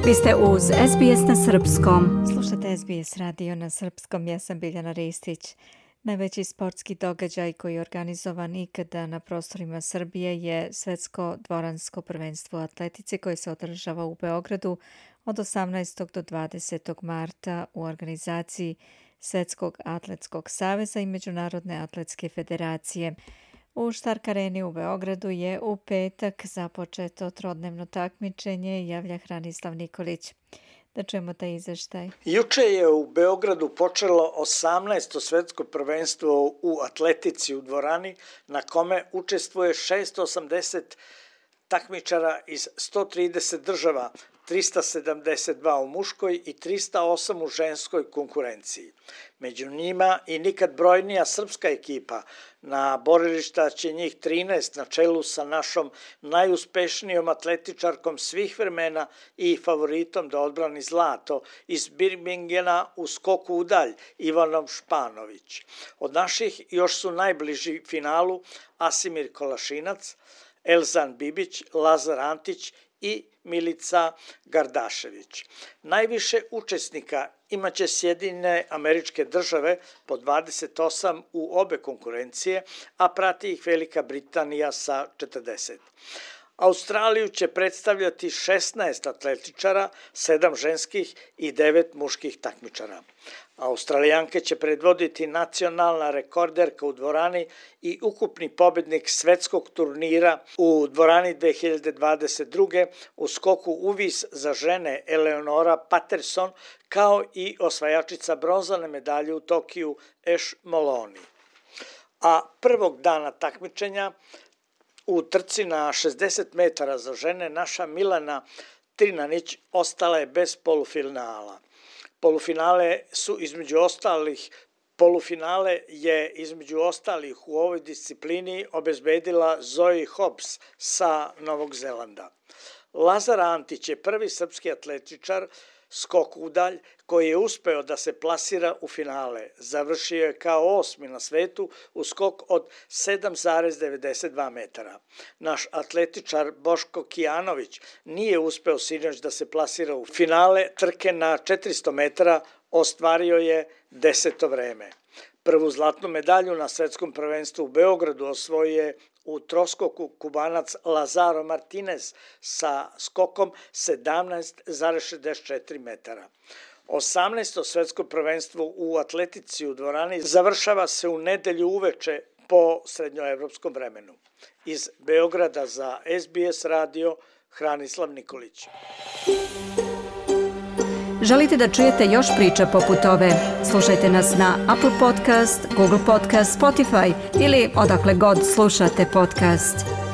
Vi ste uz SBS na srpskom. Slušate SBS radio na srpskom. Ja sam Biljana Ristić. Najveći sportski događaj koji je organizovan ikada na prostorima Srbije je Svetsko dvoransko prvenstvo u atletici koje se održava u Beogradu od 18. do 20. marta u organizaciji Svetskog atletskog saveza i Međunarodne atletske federacije. U Štark areni u Beogradu je u petak započeto trodnevno takmičenje, javlja Hranislav Nikolić. Da čujemo taj izveštaj. Juče je u Beogradu počelo 18. svetsko prvenstvo u atletici u dvorani na kome učestvuje 680 takmičara iz 130 država, 372 u muškoj i 308 u ženskoj konkurenciji. Među njima i nikad brojnija srpska ekipa. Na borilišta će njih 13 na čelu sa našom najuspešnijom atletičarkom svih vremena i favoritom da odbrani zlato iz Birmingena u skoku u dalj, Ivanom Španović. Od naših još su najbliži finalu Asimir Kolašinac, Elzan Bibić, Lazar Antić i Milica Gardašević. Najviše učesnika imaće Sjedinjene Američke Države po 28 u obe konkurencije, a prati ih Velika Britanija sa 40. Australiju će predstavljati 16 atletičara, 7 ženskih i 9 muških takmičara. Australijanke će predvoditi nacionalna rekorderka u dvorani i ukupni pobednik svetskog turnira u dvorani 2022. u skoku uvis za žene Eleonora Patterson, kao i osvajačica bronzane medalje u Tokiju Eš Moloni. A prvog dana takmičenja u trci na 60 metara za žene naša Milana Trinanić ostala je bez polufinala. Polufinale je između ostalih u ovoj disciplini obezbedila Zoe Hobbs sa Novog Zelanda. Lazar Antić je prvi srpski atletičar skok udalj koji je uspeo da se plasira u finale. Završio je kao 8. na svetu u skok od 7,92 metara. Naš atletičar Boško Kijanović nije uspeo sinoć da se plasira u finale trke na 400 metara, ostvario je 10. vreme. Prvu zlatnu medalju na svetskom prvenstvu u Beogradu osvojio je u troskoku Kubanac Lazaro Martinez sa skokom 17,64 metara. 18. svetsko prvenstvo u atletici u dvorani završava se u nedelju uveče po srednjoevropskom vremenu. Iz Beograda za SBS radio Hranislav Nikolić. Želite da čujete još priča poput ove? Slušajte nas na Apple Podcast, Google Podcast, Spotify ili odakle god slušate podcast.